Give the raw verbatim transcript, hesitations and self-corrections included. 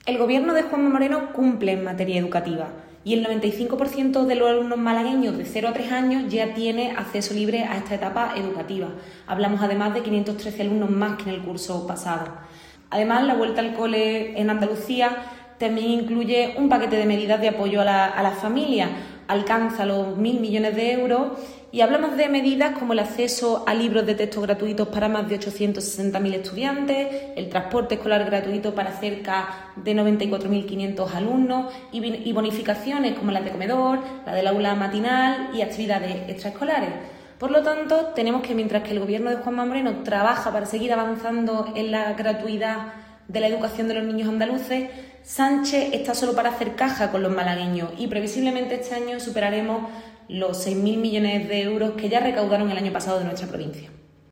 El Gobierno de Juanma Moreno cumple en materia educativa y el noventa y cinco por ciento de los alumnos malagueños de cero a tres años ya tiene acceso libre a esta etapa educativa. Hablamos además de quinientos trece alumnos más que en el curso pasado. Además, la vuelta al cole en Andalucía también incluye un paquete de medidas de apoyo a la, a las familias. Alcanza los mil millones de euros y hablamos de medidas como el acceso a libros de texto gratuitos para más de ochocientos sesenta mil estudiantes, el transporte escolar gratuito para cerca de noventa y cuatro mil quinientos alumnos y bonificaciones como las de comedor, la del aula matinal y actividades extraescolares. Por lo tanto, tenemos que mientras que el Gobierno de Juanma Moreno trabaja para seguir avanzando en la gratuidad de la educación de los niños andaluces, Sánchez está solo para hacer caja con los malagueños y previsiblemente este año superaremos los seis mil millones de euros que ya recaudaron el año pasado de nuestra provincia.